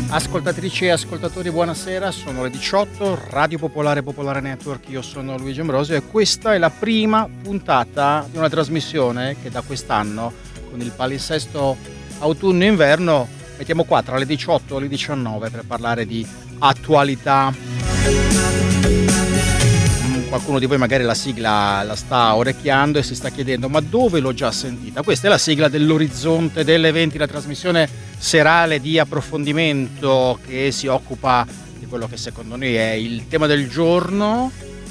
Ascoltatrici e ascoltatori, buonasera, sono le 18, Radio Popolare Popolare Network, io sono Luigi Ambrosio e questa è la prima puntata di una trasmissione che da quest'anno, con il palinsesto autunno-inverno, mettiamo qua tra le 18 e le 19 per parlare di attualità. Qualcuno di voi magari la sigla la sta orecchiando e si sta chiedendo: ma dove l'ho già sentita? Questa è la sigla dell'Orizzonte delle 20, la trasmissione serale di approfondimento che si occupa di quello che secondo noi è il tema del giorno.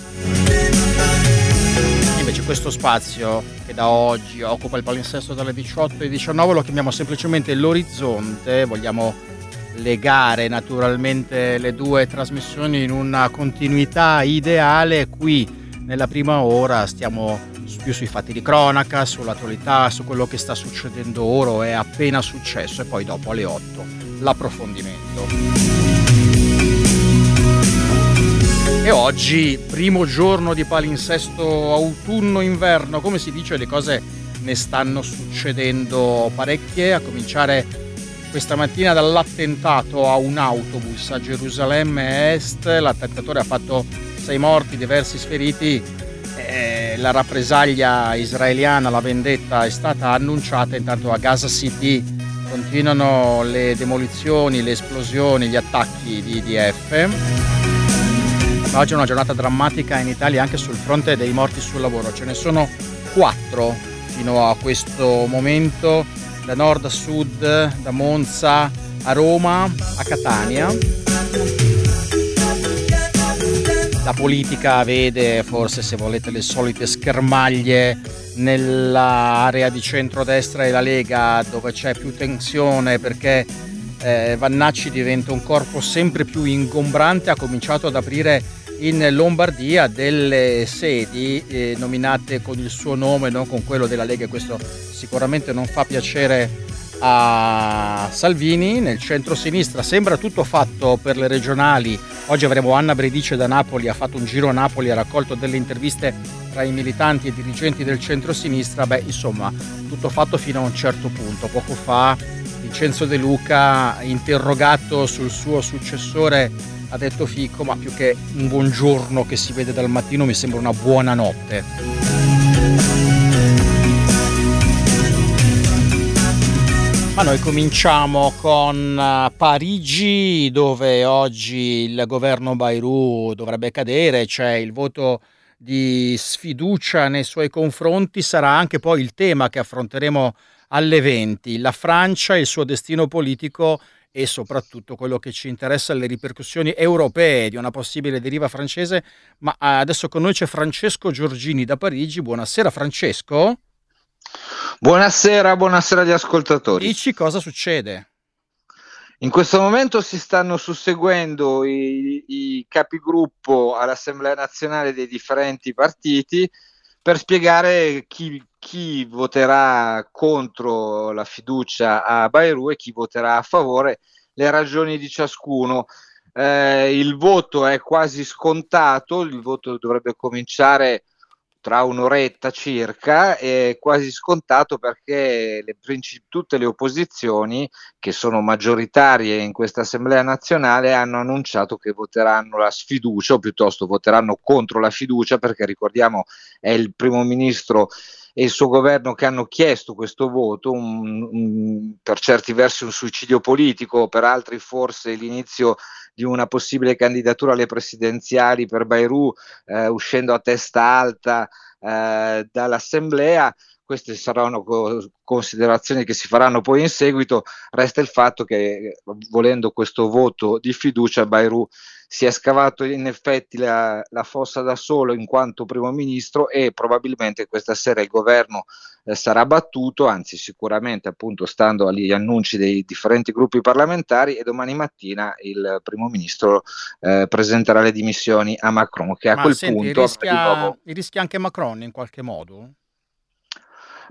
Invece questo spazio che da oggi occupa il palinsesto dalle 18 alle 19 lo chiamiamo semplicemente l'Orizzonte. Vogliamo legare naturalmente le due trasmissioni in una continuità ideale. Qui nella prima ora stiamo più sui fatti di cronaca, sull'attualità, su quello che sta succedendo ora o è appena successo, e poi dopo alle 8 l'approfondimento. E oggi, primo giorno di palinsesto autunno-inverno, come si dice, le cose ne stanno succedendo parecchie, a cominciare questa mattina dall'attentato a un autobus a Gerusalemme Est. L'attentatore ha fatto 6 morti, diversi sferiti. La rappresaglia israeliana, la vendetta è stata annunciata. Intanto a Gaza City continuano le demolizioni, le esplosioni, gli attacchi di IDF. Oggi è una giornata drammatica in Italia anche sul fronte dei morti sul lavoro. Ce ne sono 4 fino a questo momento, da nord a sud, da Monza a Roma a Catania. La politica vede, forse se volete, le solite schermaglie nell'area di centrodestra e la Lega, dove c'è più tensione perché Vannacci diventa un corpo sempre più ingombrante. Ha cominciato ad aprire in Lombardia delle sedi nominate con il suo nome, non con quello della Lega, e questo sicuramente non fa piacere a Salvini. Nel centro-sinistra sembra tutto fatto per le regionali. Oggi avremo Anna Bredice da Napoli, ha fatto un giro a Napoli, ha raccolto delle interviste tra i militanti e dirigenti del centro-sinistra. Insomma, tutto fatto fino a un certo punto. Poco fa Vincenzo De Luca, interrogato sul suo successore, ha detto Fico: ma più che un buongiorno che si vede dal mattino mi sembra una buona notte. Ma noi cominciamo con Parigi, dove oggi il governo Bayrou dovrebbe cadere. C'è il voto di sfiducia nei suoi confronti. Sarà anche poi il tema che affronteremo alle 20, la Francia, il suo destino politico e soprattutto quello che ci interessa, le ripercussioni europee di una possibile deriva francese. Ma adesso con noi c'è Francesco Giorgini da Parigi. Buonasera Francesco. Buonasera agli ascoltatori. Dici cosa succede? In questo momento si stanno susseguendo i capigruppo all'Assemblea nazionale dei differenti partiti per spiegare chi voterà contro la fiducia a Bayrou e chi voterà a favore, le ragioni di ciascuno. Il voto è quasi scontato, il voto dovrebbe cominciare tra un'oretta circa, è quasi scontato perché tutte le opposizioni, che sono maggioritarie in questa Assemblea nazionale, hanno annunciato che voteranno la sfiducia, o piuttosto voteranno contro la fiducia, perché ricordiamo è il primo ministro e il suo governo che hanno chiesto questo voto, per certi versi un suicidio politico, per altri forse l'inizio di una possibile candidatura alle presidenziali per Bayrou, uscendo a testa alta dall'Assemblea. Queste saranno considerazioni che si faranno poi in seguito. Resta il fatto che, volendo questo voto di fiducia, Bayrou si è scavato in effetti la fossa da solo in quanto primo ministro, e probabilmente questa sera il governo sarà battuto, anzi sicuramente, appunto stando agli annunci dei differenti gruppi parlamentari, e domani mattina il primo ministro presenterà le dimissioni a Macron, che a quel punto rischia anche Macron in qualche modo?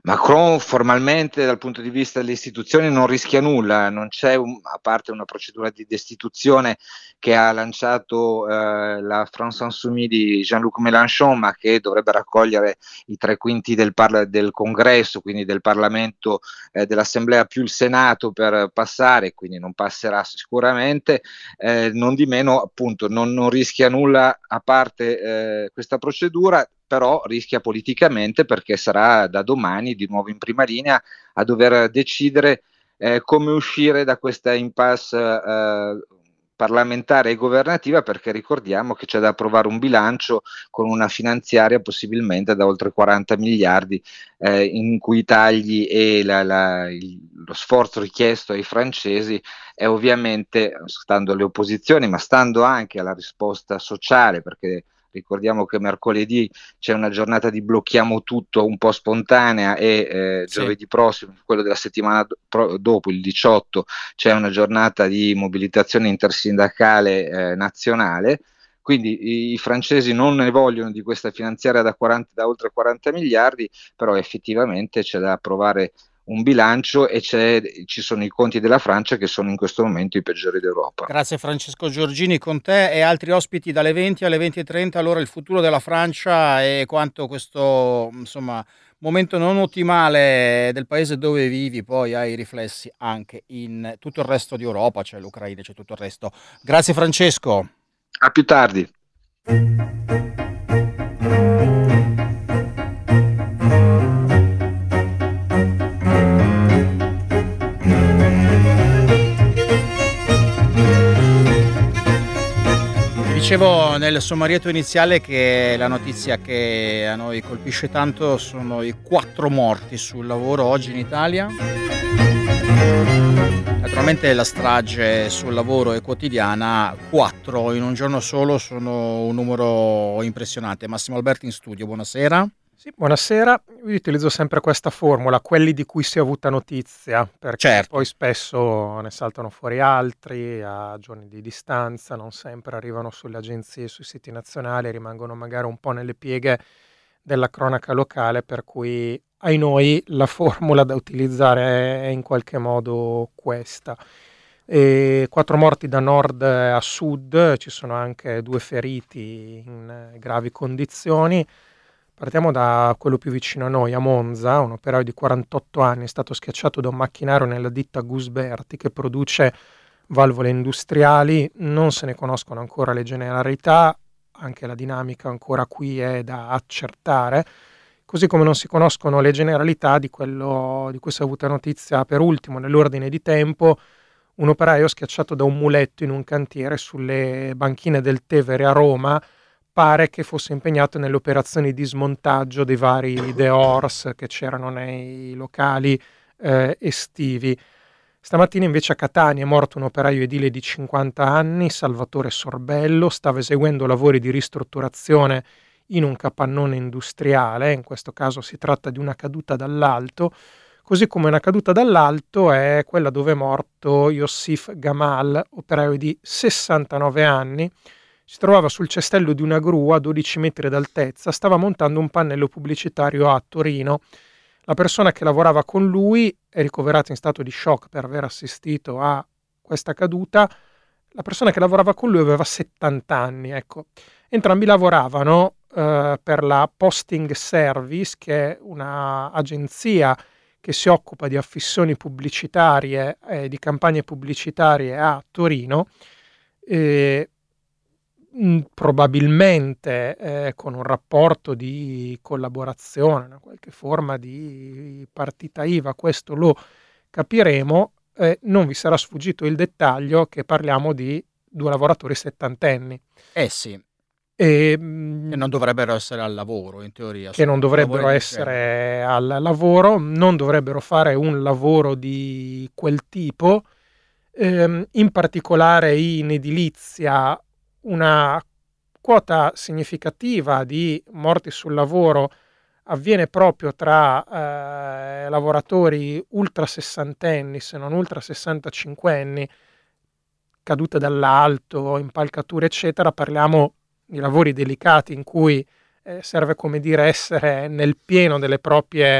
Macron formalmente dal punto di vista delle istituzioni non rischia nulla, non c'è a parte una procedura di destituzione che ha lanciato la France Insoumise di Jean-Luc Mélenchon, ma che dovrebbe raccogliere i 3/5 del Congresso, quindi del Parlamento, dell'Assemblea più il Senato per passare, quindi non passerà sicuramente, non di meno appunto non rischia nulla a parte questa procedura, però rischia politicamente perché sarà da domani di nuovo in prima linea a dover decidere come uscire da questa impasse parlamentare e governativa, perché ricordiamo che c'è da approvare un bilancio con una finanziaria possibilmente da oltre 40 miliardi, in cui i tagli e lo sforzo richiesto ai francesi è ovviamente, stando alle opposizioni, ma stando anche alla risposta sociale, perché ricordiamo che mercoledì c'è una giornata di blocchiamo tutto un po' spontanea e Sì. giovedì prossimo, quello della settimana dopo, il 18, c'è una giornata di mobilitazione intersindacale nazionale. Quindi i francesi non ne vogliono di questa finanziaria da oltre 40 miliardi, però effettivamente c'è da approvare un bilancio e ci sono i conti della Francia che sono in questo momento i peggiori d'Europa. Grazie Francesco Giorgini, con te e altri ospiti dalle 20 alle 20:30. Allora il futuro della Francia e quanto questo momento non ottimale del paese dove vivi poi ha i riflessi anche in tutto il resto di Europa, c'è l'Ucraina, c'è tutto il resto. Grazie Francesco. A più tardi. Dicevo nel sommarietto iniziale che la notizia che a noi colpisce tanto sono i 4 morti sul lavoro oggi in Italia. Naturalmente la strage sul lavoro è quotidiana, 4 in un giorno solo sono un numero impressionante. Massimo Alberti in studio, buonasera. Sì, buonasera. Io utilizzo sempre questa formula, quelli di cui si è avuta notizia, perché Certo. poi spesso ne saltano fuori altri a giorni di distanza, non sempre arrivano sulle agenzie, sui siti nazionali, rimangono magari un po' nelle pieghe della cronaca locale, per cui ai noi la formula da utilizzare è in qualche modo questa. 4 morti da nord a sud, ci sono anche 2 feriti in gravi condizioni. Partiamo da quello più vicino a noi, a Monza. Un operaio di 48 anni è stato schiacciato da un macchinario nella ditta Gusberti che produce valvole industriali. Non se ne conoscono ancora le generalità, anche la dinamica ancora qui è da accertare, così come non si conoscono le generalità di quello di cui si è avuta notizia per ultimo nell'ordine di tempo, un operaio schiacciato da un muletto in un cantiere sulle banchine del Tevere a Roma. Pare che fosse impegnato nelle operazioni di smontaggio dei vari The Horse che c'erano nei locali estivi. Stamattina invece a Catania è morto un operaio edile di 50 anni, Salvatore Sorbello, stava eseguendo lavori di ristrutturazione in un capannone industriale, in questo caso si tratta di una caduta dall'alto, così come una caduta dall'alto è quella dove è morto Yossif Gamal, operaio di 69 anni, si trovava sul cestello di una gru a 12 metri d'altezza, stava montando un pannello pubblicitario a Torino. La persona che lavorava con lui è ricoverata in stato di shock per aver assistito a questa caduta. La persona che lavorava con lui aveva 70 anni. Ecco. Entrambi lavoravano per la Posting Service, che è un'agenzia che si occupa di affissioni pubblicitarie e di campagne pubblicitarie a Torino. Probabilmente con un rapporto di collaborazione, una qualche forma di partita IVA, questo lo capiremo. Non vi sarà sfuggito il dettaglio che parliamo di 2 lavoratori settantenni. Sì. Che non dovrebbero essere al lavoro, in teoria. Che non dovrebbero essere al lavoro, non dovrebbero fare un lavoro di quel tipo. In particolare in edilizia una quota significativa di morti sul lavoro avviene proprio tra lavoratori ultra sessantenni, se non ultra 65enni, cadute dall'alto, impalcature eccetera. Parliamo di lavori delicati in cui serve, come dire, essere nel pieno delle proprie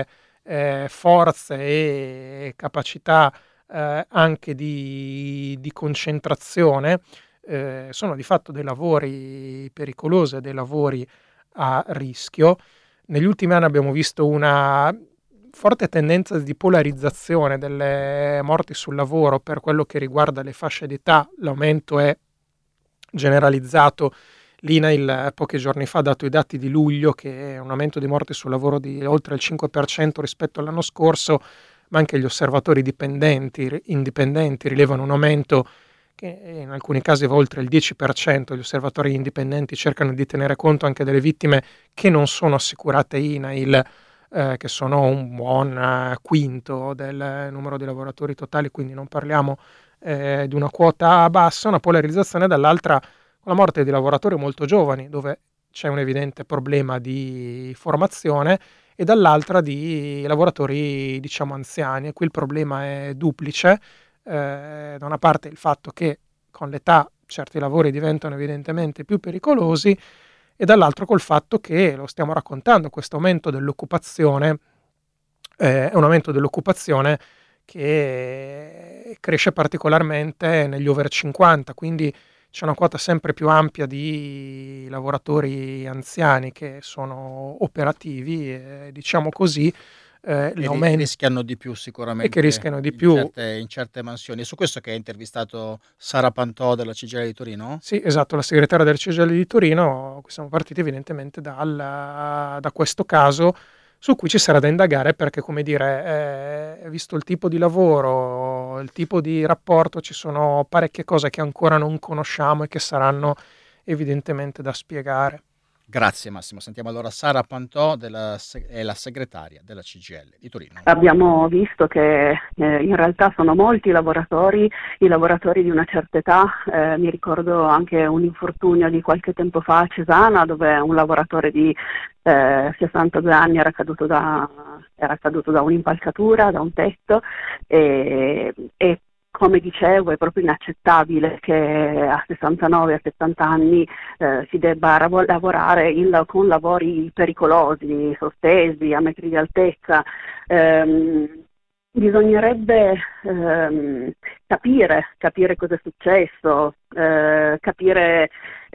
forze e capacità anche di concentrazione, sono di fatto dei lavori pericolosi, dei lavori a rischio. Negli ultimi anni abbiamo visto una forte tendenza di polarizzazione delle morti sul lavoro per quello che riguarda le fasce d'età. L'aumento è generalizzato. L'INAIL pochi giorni fa ha dato i dati di luglio, che è un aumento di morti sul lavoro di oltre il 5% rispetto all'anno scorso, ma anche gli osservatori indipendenti rilevano un aumento che in alcuni casi va oltre il 10%. Gli osservatori indipendenti cercano di tenere conto anche delle vittime che non sono assicurate INAIL, che sono un buon quinto del numero di lavoratori totali, quindi non parliamo di una quota bassa. Una polarizzazione dall'altra con la morte di lavoratori molto giovani, dove c'è un evidente problema di formazione, e dall'altra di lavoratori, diciamo, anziani. E qui il problema è duplice. Da una parte il fatto che con l'età certi lavori diventano evidentemente più pericolosi, e dall'altro col fatto che, lo stiamo raccontando, questo aumento dell'occupazione è un aumento dell'occupazione che cresce particolarmente negli over 50, quindi c'è una quota sempre più ampia di lavoratori anziani che sono operativi, diciamo così. Rischiano di più sicuramente, e che rischiano di più in certe mansioni. È su questo che hai intervistato Sara Pantò della CGIL di Torino? Sì, esatto, la segretaria del CGIL di Torino. Siamo partiti evidentemente da questo caso, su cui ci sarà da indagare, perché, come dire, visto il tipo di lavoro, il tipo di rapporto, ci sono parecchie cose che ancora non conosciamo e che saranno evidentemente da spiegare. Grazie Massimo. Sentiamo allora Sara Pantò, è la segretaria della CGIL di Torino. Abbiamo visto che in realtà sono molti i lavoratori di una certa età. Mi ricordo anche un infortunio di qualche tempo fa a Cesana, dove un lavoratore di 62 anni era caduto da un'impalcatura, da un tetto, e come dicevo, è proprio inaccettabile che a 69, a 70 anni si debba lavorare con lavori pericolosi, sospesi, a metri di altezza. Bisognerebbe capire cosa è successo, capire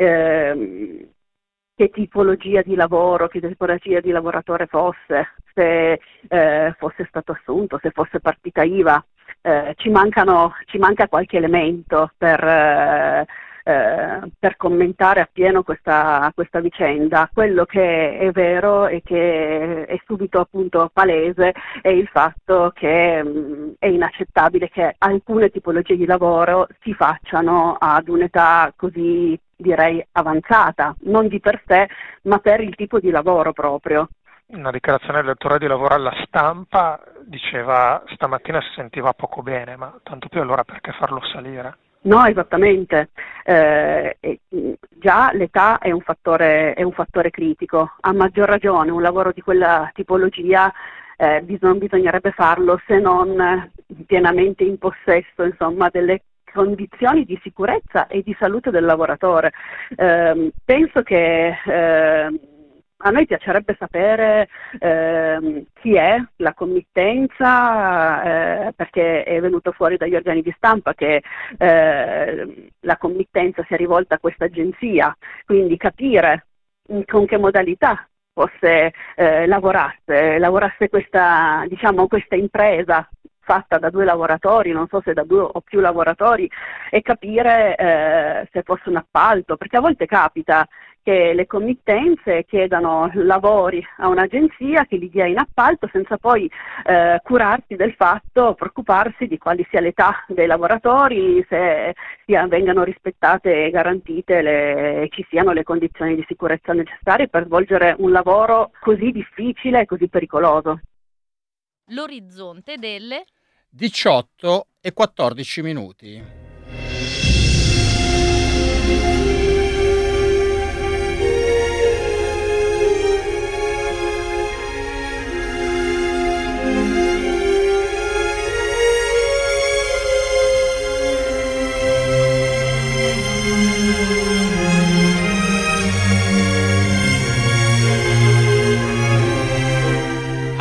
che tipologia di lavoro, che tipologia di lavoratore fosse, se fosse stato assunto, se fosse partita IVA. Ci manca qualche elemento per commentare appieno questa vicenda. Quello che è vero e che è subito appunto palese è il fatto che è inaccettabile che alcune tipologie di lavoro si facciano ad un'età così, direi, avanzata, non di per sé, ma per il tipo di lavoro proprio. Una dichiarazione del direttore di lavoro alla Stampa diceva stamattina si sentiva poco bene, ma tanto più allora perché farlo salire? No, esattamente. Già l'età è un fattore critico. A maggior ragione un lavoro di quella tipologia bisognerebbe farlo se non pienamente in possesso, insomma, delle condizioni di sicurezza e di salute del lavoratore. Penso che a noi piacerebbe sapere chi è la committenza, perché è venuto fuori dagli organi di stampa che la committenza si è rivolta a questa agenzia, quindi capire con che modalità lavorasse questa impresa fatta da due lavoratori, non so se da due o più lavoratori, e capire se fosse un appalto, perché a volte capita che le committenze chiedano lavori a un'agenzia che li dia in appalto senza poi curarsi del fatto, preoccuparsi di quali sia l'età dei lavoratori, se vengano rispettate e garantite ci siano le condizioni di sicurezza necessarie per svolgere un lavoro così difficile e così pericoloso. L'orizzonte delle 18:14.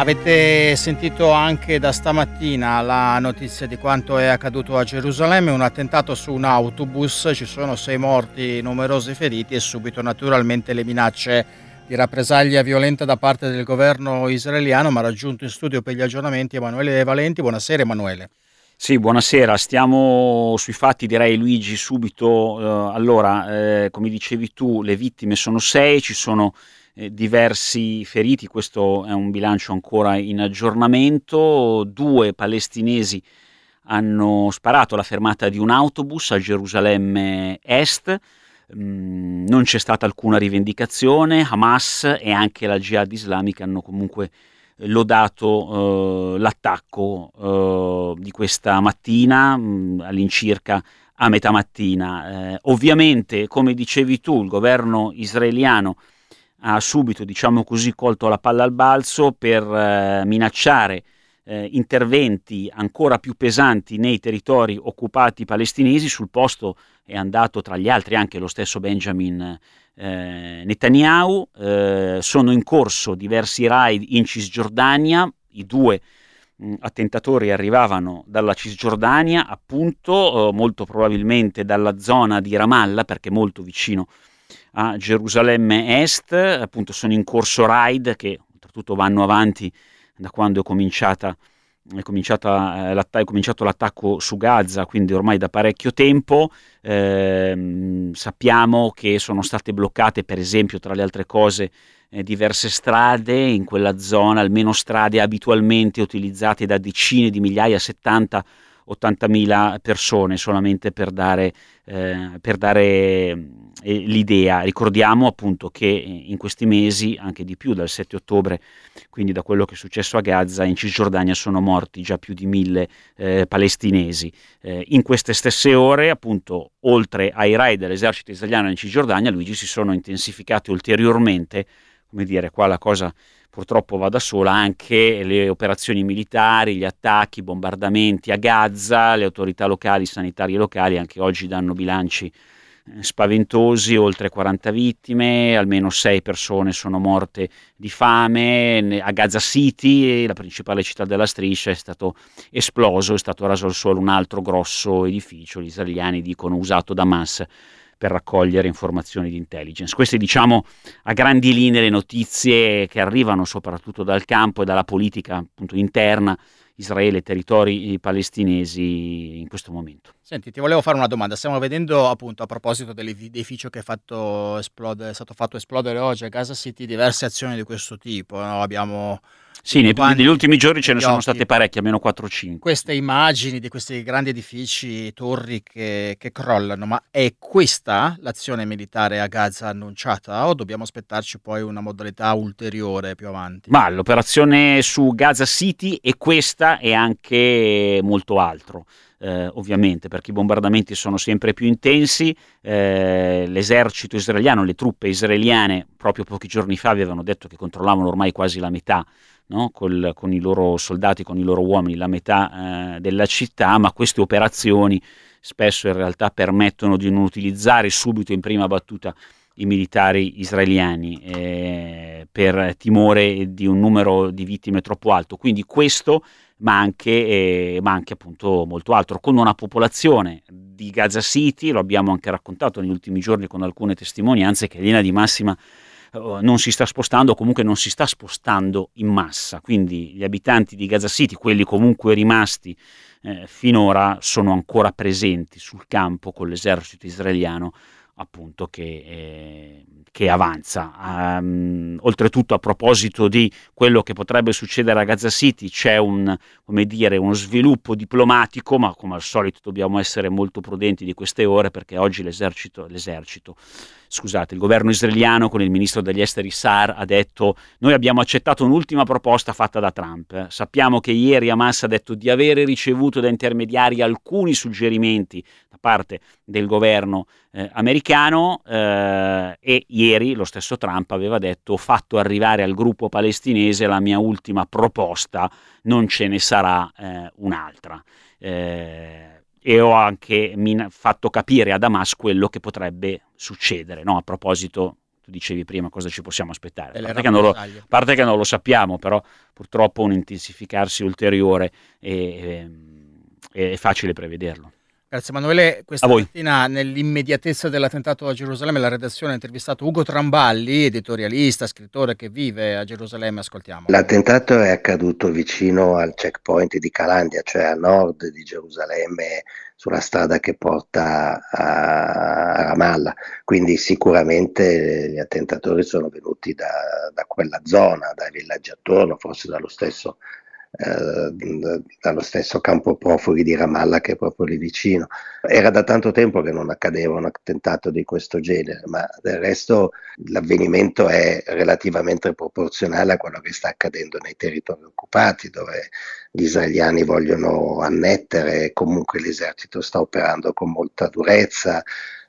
Avete sentito anche da stamattina la notizia di quanto è accaduto a Gerusalemme, un attentato su un autobus, ci sono 6 morti, numerosi feriti e subito naturalmente le minacce di rappresaglia violenta da parte del governo israeliano, ma raggiunto in studio per gli aggiornamenti Emanuele Valenti. Buonasera Emanuele. Sì, buonasera, stiamo sui fatti, direi Luigi subito. Come dicevi tu, le vittime sono 6, ci sono diversi feriti, questo è un bilancio ancora in aggiornamento. 2 palestinesi hanno sparato alla fermata di un autobus a Gerusalemme Est. Non c'è stata alcuna rivendicazione. Hamas e anche la Jihad islamica hanno comunque lodato l'attacco di questa mattina, all'incirca a metà mattina. Ovviamente, come dicevi tu, il governo israeliano ha subito, diciamo così, colto la palla al balzo per minacciare interventi ancora più pesanti nei territori occupati palestinesi. Sul posto è andato tra gli altri anche lo stesso Benjamin Netanyahu. Sono in corso diversi raid in Cisgiordania. I 2 attentatori arrivavano dalla Cisgiordania, appunto, molto probabilmente dalla zona di Ramallah, perché molto vicino a Gerusalemme Est. Appunto sono in corso raid che oltretutto vanno avanti da quando è cominciato l'attacco su Gaza, quindi ormai da parecchio tempo. Sappiamo che sono state bloccate, per esempio, tra le altre cose, diverse strade in quella zona, almeno strade abitualmente utilizzate da decine di migliaia, 70-80 mila persone, solamente per dare l'idea. Ricordiamo appunto che in questi mesi, anche di più, dal 7 ottobre, quindi da quello che è successo a Gaza, in Cisgiordania sono morti già più di 1000 palestinesi. In queste stesse ore, appunto, oltre ai raid dell'esercito israeliano in Cisgiordania, Luigi, si sono intensificati ulteriormente, come dire, qua la cosa purtroppo va da sola, anche le operazioni militari, gli attacchi, i bombardamenti a Gaza. Le autorità locali, sanitarie locali, anche oggi danno bilanci spaventosi: oltre 40 vittime, almeno 6 persone sono morte di fame. A Gaza City, la principale città della striscia, è stato esploso, è stato raso al suolo un altro grosso edificio, gli israeliani dicono usato da Hamas per raccogliere informazioni di intelligence. Queste, diciamo, a grandi linee le notizie che arrivano soprattutto dal campo e dalla politica, appunto, interna, Israele, territori palestinesi in questo momento. Senti, ti volevo fare una domanda. Stiamo vedendo, appunto, a proposito dell'edificio che è stato fatto esplodere oggi a Gaza City, diverse azioni di questo tipo, no? Abbiamo Sì, negli ultimi giorni ce ne sono state parecchie, almeno 4-5. Queste immagini di questi grandi edifici, torri che crollano, ma è questa l'azione militare a Gaza annunciata o dobbiamo aspettarci poi una modalità ulteriore più avanti? Ma l'operazione su Gaza City è questa e anche molto altro. Ovviamente, perché i bombardamenti sono sempre più intensi. L'esercito israeliano, le truppe israeliane, proprio pochi giorni fa avevano detto che controllavano ormai quasi la metà, no? Con i loro soldati, con i loro uomini, la metà della città, ma queste operazioni spesso in realtà permettono di non utilizzare subito in prima battuta i militari israeliani per timore di un numero di vittime troppo alto. Quindi questo, ma anche appunto molto altro, con una popolazione di Gaza City, lo abbiamo anche raccontato negli ultimi giorni con alcune testimonianze, che in linea di massima non si sta spostando, o comunque non si sta spostando in massa. Quindi gli abitanti di Gaza City, quelli comunque rimasti finora, sono ancora presenti sul campo con l'esercito israeliano, appunto, che avanza. Oltretutto, a proposito di quello che potrebbe succedere a Gaza City, c'è uno sviluppo diplomatico, ma come al solito dobbiamo essere molto prudenti di queste ore, perché oggi il governo israeliano con il ministro degli esteri Saar ha detto: noi abbiamo accettato un'ultima proposta fatta da Trump. Sappiamo che ieri Hamas ha detto di avere ricevuto da intermediari alcuni suggerimenti da parte del governo americano, e ieri lo stesso Trump aveva detto: ho fatto arrivare al gruppo palestinese la mia ultima proposta, non ce ne sarà un'altra. E ho anche fatto capire a Hamas quello che potrebbe succedere, no? A proposito, tu dicevi prima cosa ci possiamo aspettare, a rappresaglie. parte che non lo sappiamo, però purtroppo un intensificarsi ulteriore è facile prevederlo. Grazie Emanuele. Questa mattina, nell'immediatezza dell'attentato a Gerusalemme, la redazione ha intervistato Ugo Tramballi, editorialista, scrittore che vive a Gerusalemme. Ascoltiamo. L'attentato è accaduto vicino al checkpoint di Calandia, cioè a nord di Gerusalemme, sulla strada che porta a Ramallah, quindi sicuramente gli attentatori sono venuti da quella zona, dai villaggi attorno, forse dallo stesso campo profughi di Ramallah, che è proprio lì vicino. Era da tanto tempo che non accadeva un attentato di questo genere, ma del resto l'avvenimento è relativamente proporzionale a quello che sta accadendo nei territori occupati, dove gli israeliani vogliono annettere e comunque l'esercito sta operando con molta durezza.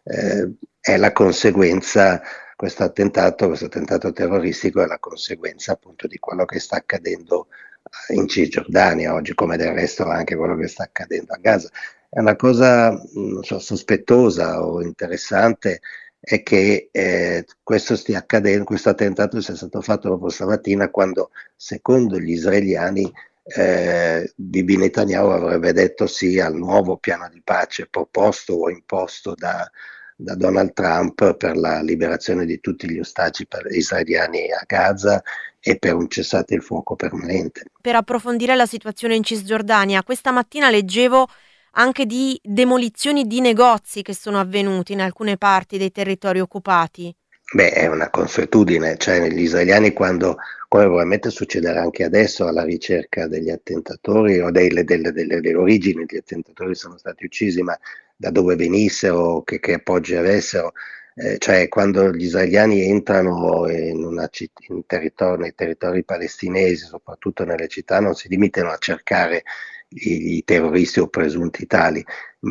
È la conseguenza, questo attentato terroristico è la conseguenza appunto di quello che sta accadendo in Cisgiordania oggi, come del resto anche quello che sta accadendo a Gaza. È una cosa sospettosa o interessante è che questo stia accadendo, questo attentato sia stato fatto proprio stamattina, quando secondo gli israeliani Bibi Netanyahu avrebbe detto sì al nuovo piano di pace proposto o imposto da Donald Trump per la liberazione di tutti gli ostaggi israeliani a Gaza e per un cessate il fuoco permanente. Per approfondire la situazione in Cisgiordania, questa mattina leggevo anche di demolizioni di negozi che sono avvenuti in alcune parti dei territori occupati. Beh, è una consuetudine, cioè gli israeliani, quando, come probabilmente succederà anche adesso, alla ricerca degli attentatori o delle origini degli attentatori sono stati uccisi, ma da dove venissero, che appoggi avessero, cioè quando gli israeliani entrano nei territori palestinesi, soprattutto nelle città, non si limitano a cercare i terroristi o presunti tali,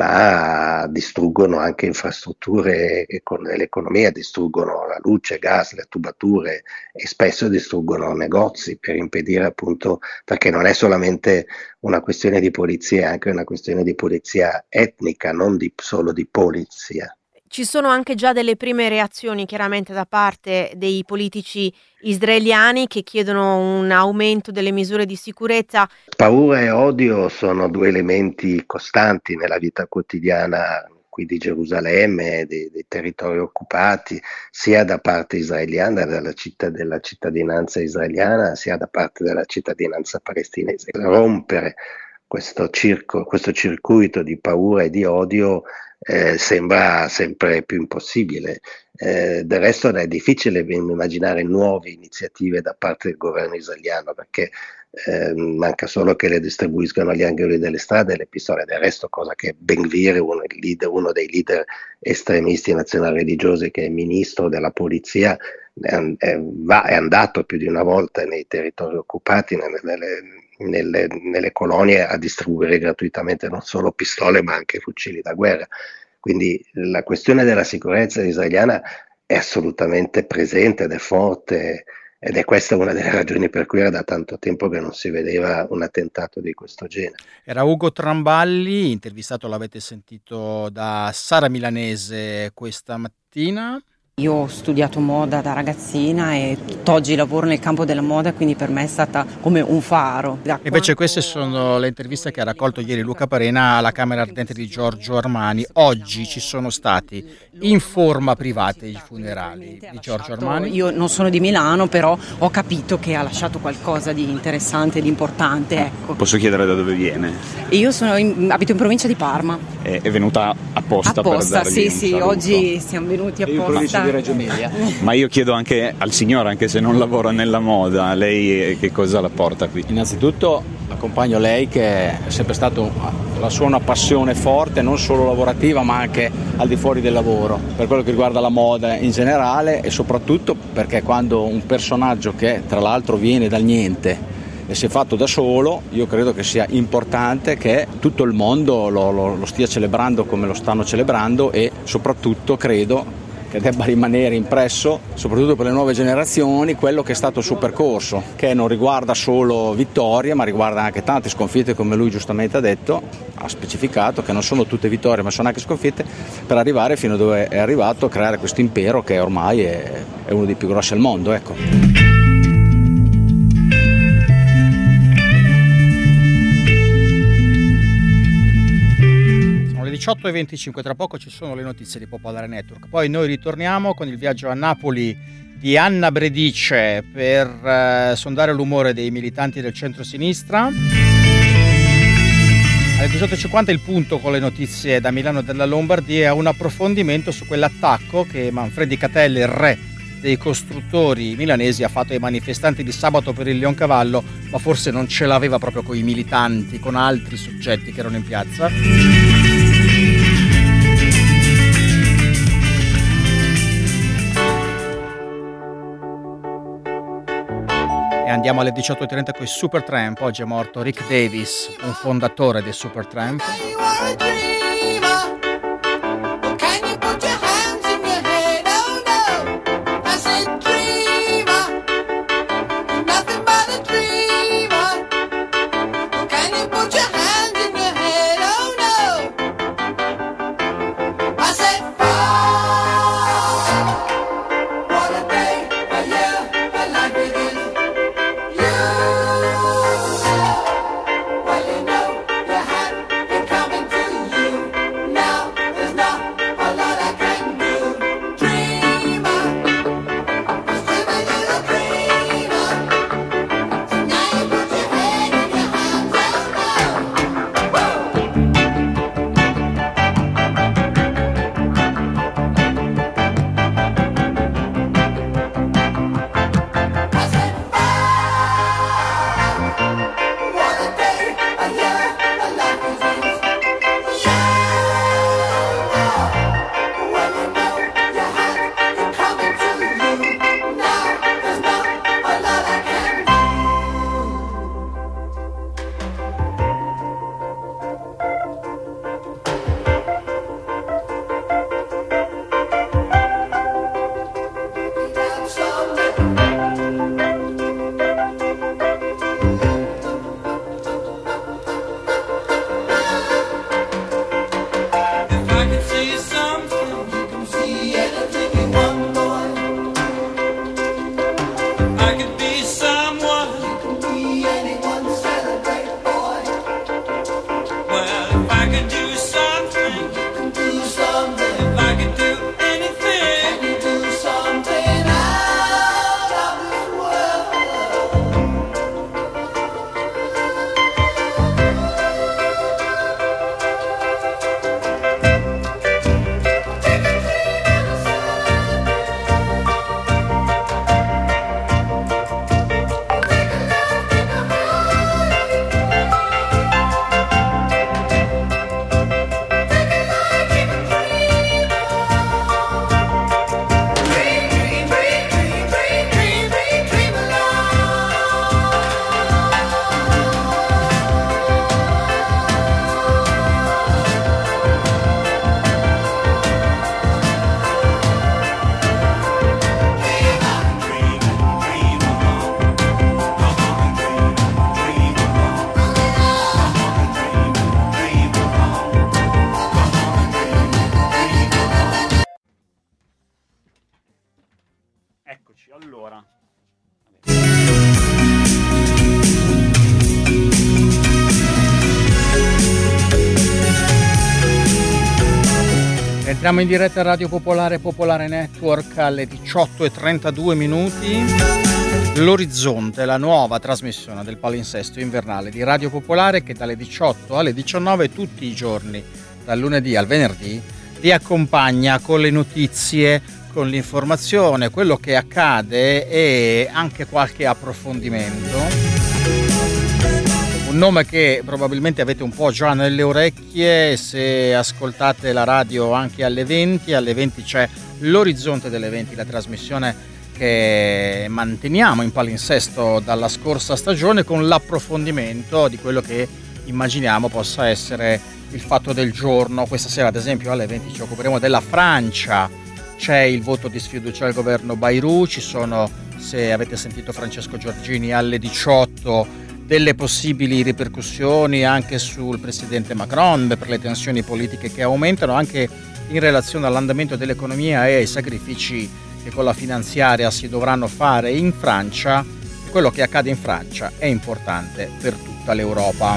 ma distruggono anche infrastrutture con l'economia, distruggono la luce, gas, le tubature e spesso distruggono negozi per impedire, appunto, perché non è solamente una questione di polizia, è anche una questione di polizia etnica, non solo di polizia. Ci sono anche già delle prime reazioni chiaramente da parte dei politici israeliani che chiedono un aumento delle misure di sicurezza. Paura e odio sono due elementi costanti nella vita quotidiana qui di Gerusalemme, dei territori occupati, sia da parte israeliana, della cittadinanza israeliana, sia da parte della cittadinanza palestinese. Rompere questo circuito di paura e di odio sembra sempre più impossibile. Del resto è difficile immaginare nuove iniziative da parte del governo israeliano, perché manca solo che le distribuiscano agli angoli delle strade le pistole. Del resto, cosa che Ben Gvir, uno dei leader estremisti nazionalreligiosi, che è ministro della polizia, è andato più di una volta nei territori occupati, nelle colonie, a distribuire gratuitamente non solo pistole ma anche fucili da guerra. Quindi la questione della sicurezza israeliana è assolutamente presente ed è forte, ed è questa una delle ragioni per cui era da tanto tempo che non si vedeva un attentato di questo genere. Era Ugo Tramballi, intervistato, l'avete sentito, da Sara Milanese questa mattina. Io ho studiato moda da ragazzina e tutt'oggi lavoro nel campo della moda, quindi per me è stata come un faro. Invece queste sono le interviste che ha raccolto ieri Luca Parena alla Camera Ardente di Giorgio Armani. Oggi ci sono stati in forma privata i funerali di Giorgio Armani. Io non sono di Milano, però ho capito che ha lasciato qualcosa di interessante, di importante. Ecco. Posso chiedere da dove viene? Io abito in provincia di Parma. È venuta apposta per dargli un saluto. Oggi siamo venuti apposta. Reggio Emilia. Ma io chiedo anche al signore, anche se non lavora nella moda, lei che cosa la porta qui? Innanzitutto accompagno lei, che è sempre stato la sua una passione forte, non solo lavorativa ma anche al di fuori del lavoro, per quello che riguarda la moda in generale, e soprattutto perché quando un personaggio che tra l'altro viene dal niente e si è fatto da solo, io credo che sia importante che tutto il mondo lo stia celebrando come lo stanno celebrando, e soprattutto credo che debba rimanere impresso, soprattutto per le nuove generazioni, quello che è stato il suo percorso, che non riguarda solo vittorie, ma riguarda anche tante sconfitte, come lui giustamente ha detto, ha specificato che non sono tutte vittorie, ma sono anche sconfitte, per arrivare fino a dove è arrivato, a creare questo impero che ormai è uno dei più grossi al mondo, ecco. Alle 18:25, tra poco ci sono le notizie di Popolare Network, poi noi ritorniamo con il viaggio a Napoli di Anna Bredice per sondare l'umore dei militanti del centro-sinistra. Alle 18:50 il punto con le notizie da Milano e dalla Lombardia e un approfondimento su quell'attacco che Manfredi Catelle, il re dei costruttori milanesi, ha fatto ai manifestanti di sabato per il Leoncavallo, ma forse non ce l'aveva proprio con i militanti, con altri soggetti che erano in piazza. E andiamo alle 18:30 con i Supertramp. Oggi è morto Rick Davis, un fondatore dei Supertramp. Allora, entriamo in diretta a Radio Popolare, Popolare Network alle 18:32 minuti. L'Orizzonte, la nuova trasmissione del palinsesto invernale di Radio Popolare che dalle 18 alle 19 tutti i giorni, dal lunedì al venerdì, vi accompagna con le notizie, con l'informazione, quello che accade e anche qualche approfondimento. Un nome che probabilmente avete un po' già nelle orecchie se ascoltate la radio anche alle 20. Alle 20 c'è l'Orizzonte delle 20, la trasmissione che manteniamo in palinsesto dalla scorsa stagione con l'approfondimento di quello che immaginiamo possa essere il fatto del giorno. Questa sera ad esempio alle 20 ci occuperemo della Francia. c'è il voto di sfiducia al governo Bayrou, ci sono, se avete sentito Francesco Giorgini, alle 18 delle possibili ripercussioni anche sul presidente Macron per le tensioni politiche che aumentano, anche in relazione all'andamento dell'economia e ai sacrifici che con la finanziaria si dovranno fare in Francia. Quello che accade in Francia è importante per tutta l'Europa.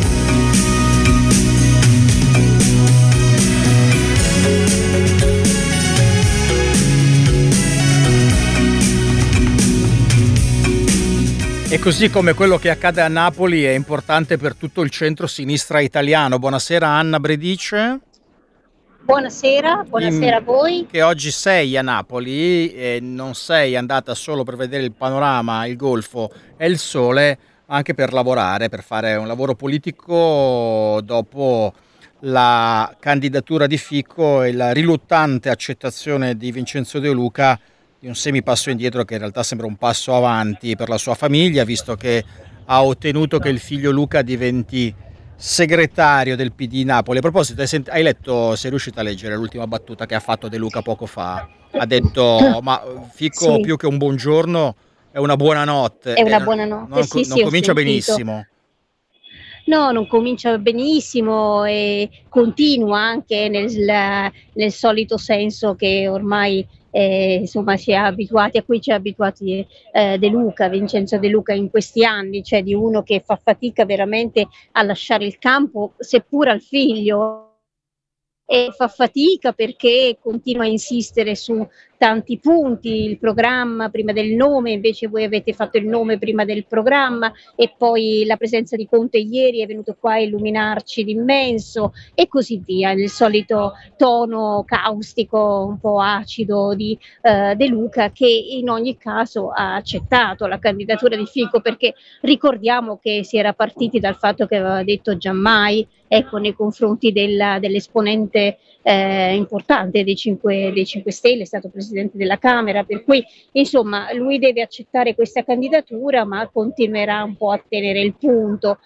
E così come quello che accade a Napoli è importante per tutto il centro-sinistra italiano. Buonasera Anna Bredice. Buonasera a voi. Che oggi sei a Napoli e non sei andata solo per vedere il panorama, il golfo e il sole, ma anche per lavorare, per fare un lavoro politico dopo la candidatura di Fico e la riluttante accettazione di Vincenzo De Luca di un semipasso indietro che in realtà sembra un passo avanti per la sua famiglia, visto che ha ottenuto che il figlio Luca diventi segretario del PD Napoli. A proposito, hai letto, sei riuscita a leggere l'ultima battuta che ha fatto De Luca poco fa? Ha detto, ma Fico sì, più che un buongiorno è una buonanotte. È una buonanotte, non comincia benissimo. No, non comincia benissimo e continua anche nel solito senso che ormai insomma si è abituati, a cui ci ha abituati De Luca, Vincenzo De Luca in questi anni, cioè di uno che fa fatica veramente a lasciare il campo, seppur al figlio, e fa fatica perché continua a insistere su tanti punti, il programma prima del nome, invece voi avete fatto il nome prima del programma, e poi la presenza di Conte ieri è venuto qua a illuminarci l'immenso e così via, il solito tono caustico un po' acido di De Luca, che in ogni caso ha accettato la candidatura di Fico, perché ricordiamo che si era partiti dal fatto che aveva detto giammai, ecco, nei confronti dell'esponente importante dei 5 Stelle, è stato presidente della Camera, per cui insomma lui deve accettare questa candidatura, ma continuerà un po' a tenere il punto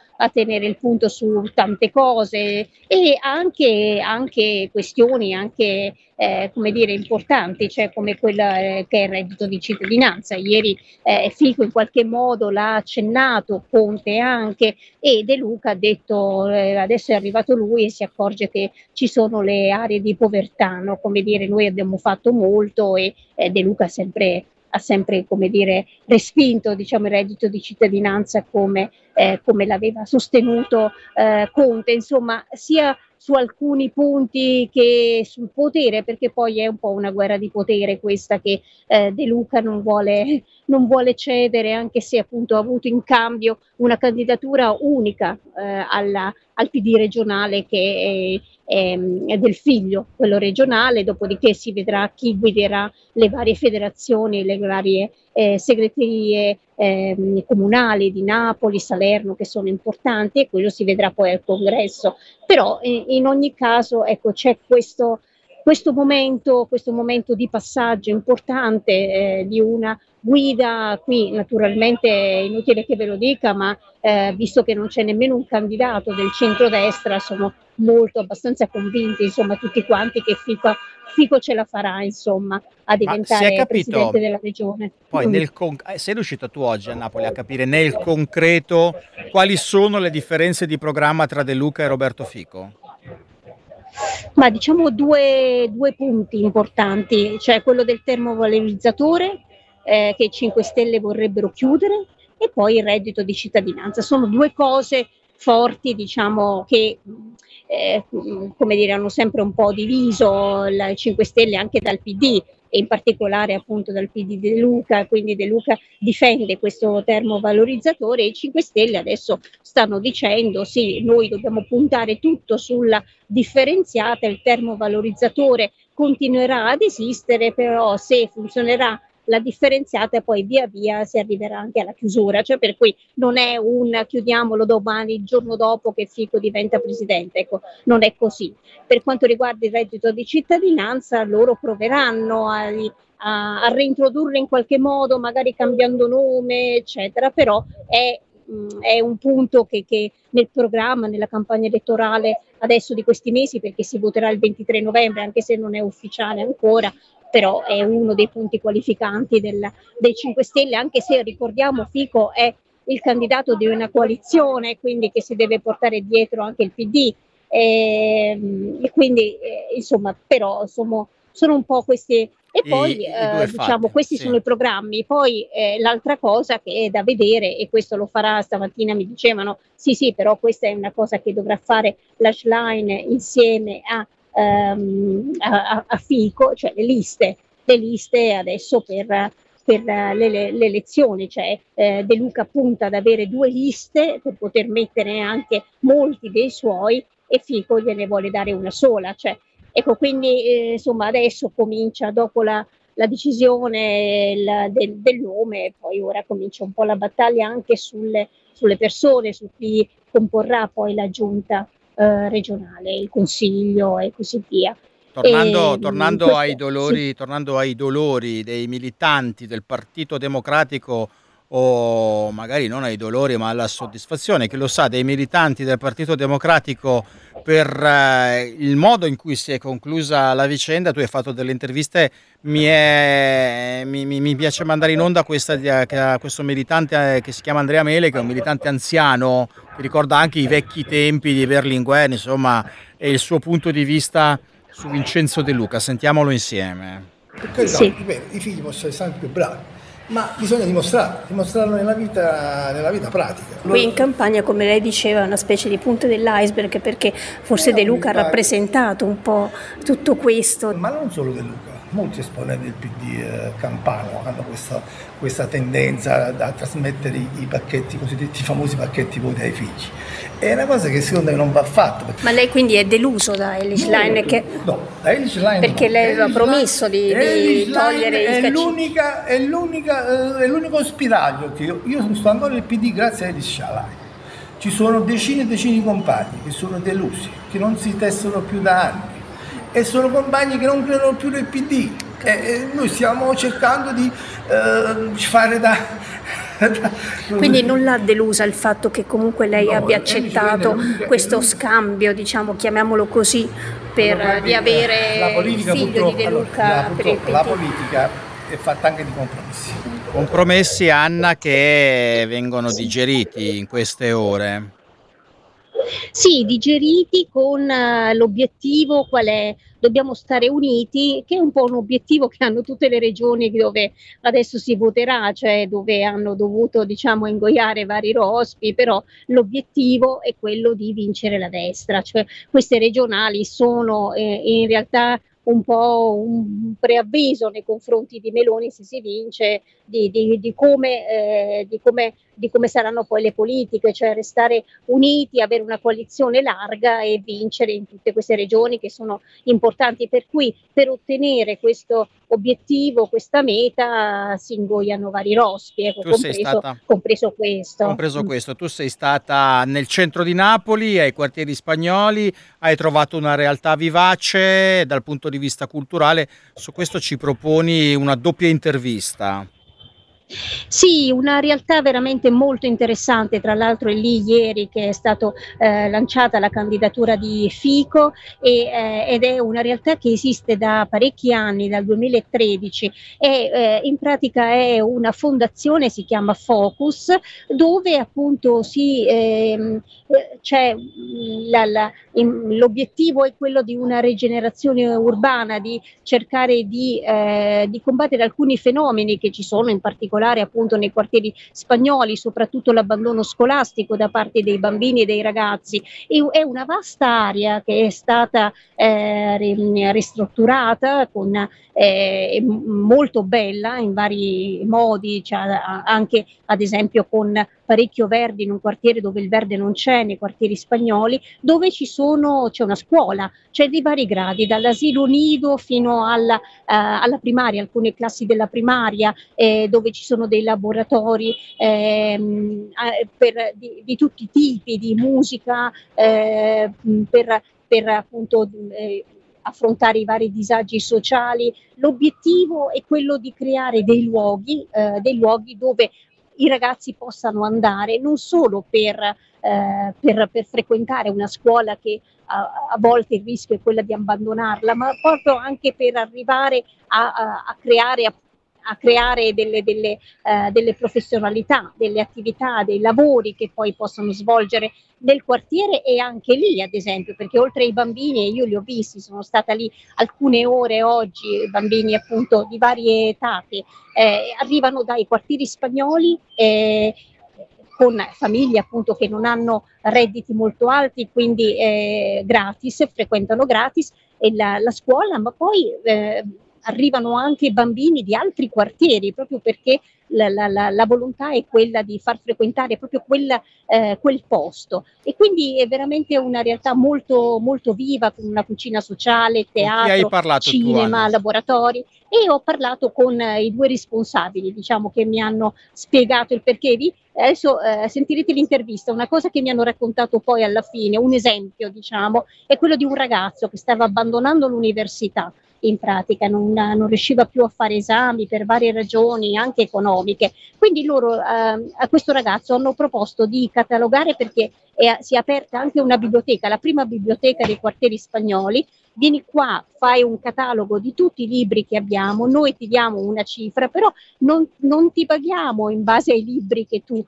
su tante cose e anche questioni anche come dire importanti, cioè come quella che è il reddito di cittadinanza. Ieri Fico in qualche modo l'ha accennato, Conte anche, e De Luca ha detto adesso è arrivato lui e si accorge che ci sono le aree di povertà, no? Come dire, noi abbiamo fatto molto e De Luca ha sempre come dire respinto, diciamo, il reddito di cittadinanza come l'aveva sostenuto Conte, insomma, sia su alcuni punti che sul potere, perché poi è un po' una guerra di potere questa che De Luca non vuole cedere, anche se appunto ha avuto in cambio una candidatura unica al PD regionale che è del figlio, quello regionale, dopodiché si vedrà chi guiderà le varie federazioni, le varie segreterie comunali di Napoli, Salerno, che sono importanti, e quello si vedrà poi al congresso. Però in ogni caso ecco, c'è questo momento di passaggio importante di una guida. Qui naturalmente è inutile che ve lo dica, ma visto che non c'è nemmeno un candidato del centrodestra, sono abbastanza convinti, insomma, tutti quanti, che Fico ce la farà, insomma, a diventare presidente della regione. Poi sei riuscito tu oggi a Napoli a capire nel concreto quali sono le differenze di programma tra De Luca e Roberto Fico? Ma diciamo due punti importanti, cioè quello del termovalorizzatore che i 5 Stelle vorrebbero chiudere, e poi il reddito di cittadinanza. Sono due cose forti, diciamo, che come dire, hanno sempre un po' diviso i 5 Stelle anche dal PD, e in particolare appunto dal PD di De Luca. Quindi De Luca difende questo termovalorizzatore e i 5 Stelle adesso stanno dicendo sì, noi dobbiamo puntare tutto sulla differenziata, il termovalorizzatore continuerà ad esistere, però se funzionerà la differenziata poi via via si arriverà anche alla chiusura, cioè per cui non è un chiudiamolo domani, il giorno dopo che Fico diventa presidente, ecco, non è così. Per quanto riguarda il reddito di cittadinanza, loro proveranno a reintrodurre in qualche modo, magari cambiando nome, eccetera, però è un punto che nel programma, nella campagna elettorale adesso di questi mesi, perché si voterà il 23 novembre, anche se non è ufficiale ancora, però è uno dei punti qualificanti dei 5 Stelle, anche se ricordiamo Fico è il candidato di una coalizione, quindi che si deve portare dietro anche il PD, e quindi insomma, però sono un po' questi. E poi diciamo questi sono i programmi. Poi l'altra cosa che è da vedere, e questo lo farà stamattina, mi dicevano sì, però questa è una cosa che dovrà fare la Schlein insieme a Fico, cioè le liste adesso per le elezioni, cioè De Luca punta ad avere 2 liste per poter mettere anche molti dei suoi, e Fico gliene vuole dare una sola, cioè, ecco, quindi insomma adesso comincia, dopo la decisione del nome, poi ora comincia un po' la battaglia anche sulle persone, su chi comporrà poi la giunta regionale, il consiglio e così via. Tornando ai dolori dei militanti del Partito Democratico, o magari non ai dolori ma alla soddisfazione, che lo sa, dei militanti del Partito Democratico per il modo in cui si è conclusa la vicenda. Tu hai fatto delle interviste, mi piace mandare in onda questo militante che si chiama Andrea Mele, che è un militante anziano che ricorda anche i vecchi tempi di Berlinguer, insomma, e il suo punto di vista su Vincenzo De Luca. Sentiamolo insieme. Perché i figli possono essere sempre più bravi, ma bisogna dimostrarlo nella vita pratica. Qui in campagna, come lei diceva, è una specie di punta dell'iceberg, perché forse De Luca ha rappresentato un po' tutto questo. Ma non solo De Luca, molti esponenti del PD campano hanno questa tendenza a trasmettere i pacchetti, cosiddetti famosi pacchetti voti ai figli. È una cosa che secondo me non va fatto. Ma lei quindi è deluso da Elly Schlein? No, da Elly Schlein perché no. Lei aveva promesso di togliere il è l'unico spiraglio che io sto ancora nel PD grazie a Elly Schlein. Ci sono decine e decine di compagni che sono delusi, che non si tessono più da anni, e sono compagni che non credono più nel PD. Noi stiamo cercando di fare da... Quindi non l'ha delusa il fatto che comunque lei abbia accettato questo scambio, diciamo, chiamiamolo così, di avere il figlio di De Luca per il PD? La politica è fatta anche di compromessi. Compromessi, Anna, che vengono digeriti in queste ore. Sì, digeriti con l'obiettivo qual è? Dobbiamo stare uniti, che è un po' un obiettivo che hanno tutte le regioni dove adesso si voterà, cioè dove hanno dovuto, diciamo, ingoiare vari rospi, però l'obiettivo è quello di vincere la destra, cioè queste regionali sono in realtà un po' un preavviso nei confronti di Meloni, se si vince, di come saranno poi le politiche, cioè restare uniti, avere una coalizione larga e vincere in tutte queste regioni che sono importanti, per cui per ottenere questo obiettivo, questa meta, si ingoiano vari rospi, ecco, compreso questo. Tu sei stata nel centro di Napoli, ai quartieri spagnoli, hai trovato una realtà vivace dal punto di vista culturale. Su questo ci proponi una doppia intervista. Sì, una realtà veramente molto interessante, tra l'altro è lì ieri che è stata lanciata la candidatura di Fico ed è una realtà che esiste da parecchi anni, dal 2013, e in pratica è una fondazione, si chiama Focus, dove appunto c'è l'obiettivo è quello di una rigenerazione urbana, di cercare di combattere alcuni fenomeni che ci sono, in particolare appunto nei quartieri spagnoli, soprattutto l'abbandono scolastico da parte dei bambini e dei ragazzi. È una vasta area che è stata ristrutturata molto bella in vari modi, cioè anche ad esempio con parecchio verde in un quartiere dove il verde non c'è, nei quartieri spagnoli, dove c'è una scuola, c'è di vari gradi, dall'asilo nido fino alla primaria, alcune classi della primaria, dove ci sono dei laboratori di tutti i tipi di musica, per appunto affrontare i vari disagi sociali. L'obiettivo è quello di creare dei luoghi dove i ragazzi possano andare non solo per frequentare una scuola che a volte il rischio è quello di abbandonarla, ma proprio anche per arrivare a creare delle professionalità, delle attività, dei lavori che poi possono svolgere nel quartiere, e anche lì, ad esempio, perché oltre ai bambini, e io li ho visti, sono stata lì alcune ore oggi, bambini appunto di varie età che arrivano dai quartieri spagnoli, con famiglie appunto che non hanno redditi molto alti, quindi gratis, frequentano gratis la scuola, ma poi arrivano anche bambini di altri quartieri, proprio perché la volontà è quella di far frequentare proprio quel posto, e quindi è veramente una realtà molto, molto viva, con una cucina sociale, teatro, cinema, laboratori. E ho parlato con i due responsabili, diciamo, che mi hanno spiegato il perché. Adesso sentirete l'intervista. Una cosa che mi hanno raccontato poi alla fine, un esempio, diciamo, è quello di un ragazzo che stava abbandonando l'università. In pratica non riusciva più a fare esami per varie ragioni, anche economiche. Quindi loro a questo ragazzo hanno proposto di catalogare, perché si è aperta anche una biblioteca, la prima biblioteca dei quartieri spagnoli. Vieni qua, fai un catalogo di tutti i libri che abbiamo, noi ti diamo una cifra, però non ti paghiamo in base ai libri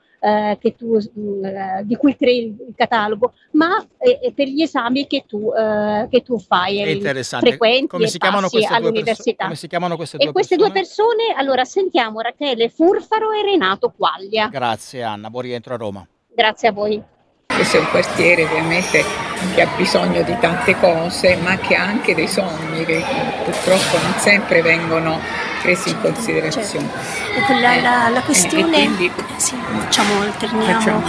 di cui crei il catalogo, ma per gli esami che tu fai. È interessante. Frequenti, come si chiamano queste all'università. Come si chiamano queste E due queste persone? due persone, allora sentiamo Rachele Furfaro e Renato Quaglia. Grazie Anna, buon rientro a Roma. Grazie a voi. Questo è un quartiere veramente che ha bisogno di tante cose, ma che ha anche dei sogni che purtroppo non sempre vengono presi in considerazione. Ecco, la questione, quindi, sì, alterniamo